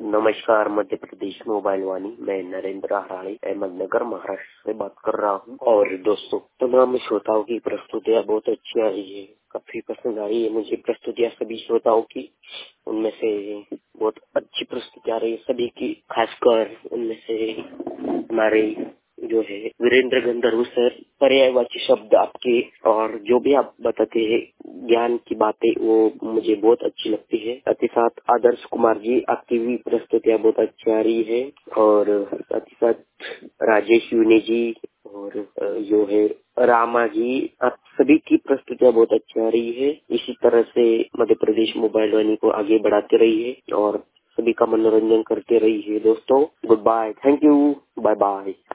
नमस्कार, मध्य प्रदेश मोबाइल वाणी। मैं नरेंद्र हराड़ी अहमदनगर महाराष्ट्र से बात कर रहा हूँ। और दोस्तों, तमाम श्रोताओं की प्रस्तुतियाँ बहुत अच्छी आई है, काफी पसंद आई है मुझे प्रस्तुतियाँ सभी श्रोताओं की। उनमें से बहुत अच्छी प्रस्तुति आ रही है सभी की, खासकर उनमें से हमारे जो है वीरेंद्र गंधर्व सर, पर्यायवाची शब्द आपके और जो भी आप बताते हैं ज्ञान की बातें, वो मुझे बहुत अच्छी लगती है। साथ ही साथ आदर्श कुमार जी, आपकी भी प्रस्तुतियाँ बहुत अच्छी आ रही है। और साथ ही साथ राजेश यूने जी और जो है रामा जी, आप सभी की प्रस्तुतियाँ बहुत अच्छी आ रही है। इसी तरह से मध्य प्रदेश मोबाइल वाणी को आगे बढ़ाते रहिए और सभी का मनोरंजन करते रहिए। दोस्तों, good bye, thank you, bye bye.